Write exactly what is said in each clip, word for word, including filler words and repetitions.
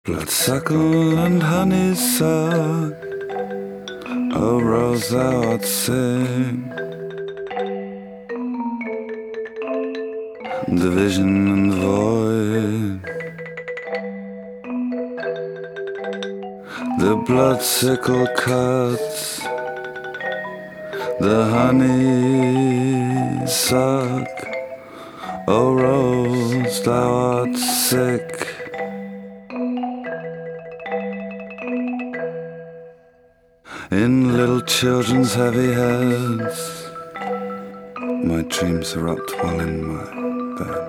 Bloodsuckle and honeysuckle, a rose thou art sing. The vision and the void, the bloodsickle cuts, the honeysuck, O rose thou art sick. In little children's heavy heads, my dreams erupt while in my bed.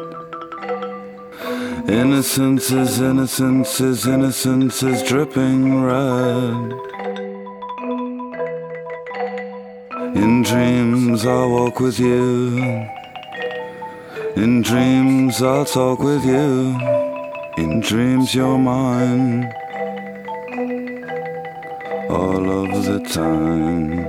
Innocence is innocence is innocence is dripping red. In dreams I'll walk with you, in dreams I'll talk with you, in dreams you're mine all of the time.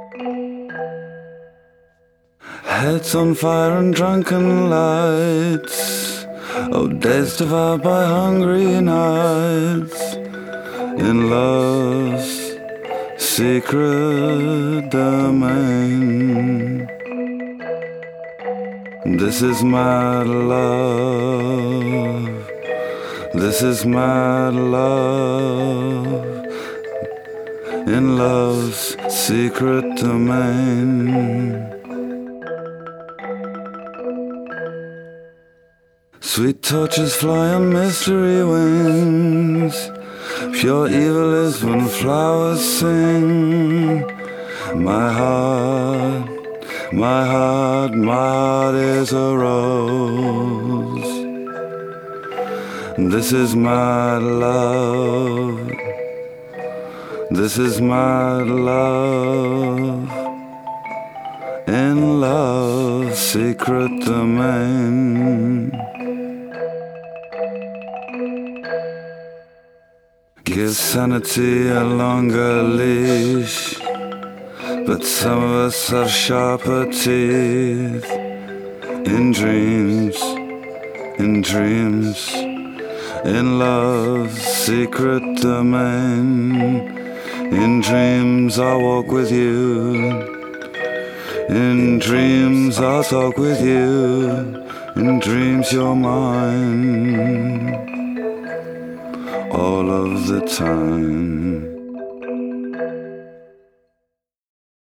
Heads on fire and drunken lights, oh days devoured by hungry nights, in love's secret domain. This is mad love, this is mad love, in love's secret domain. Sweet torches fly on mystery wings, pure evil is when flowers sing. My heart, my heart, my heart is a rose. This is my love, this is my love, in love's secret domain. Give sanity a longer leash, but some of us have sharper teeth. In dreams, in dreams, in love's secret domain. In dreams I'll walk with you, in dreams I'll talk with you, in dreams you're mine all of the time.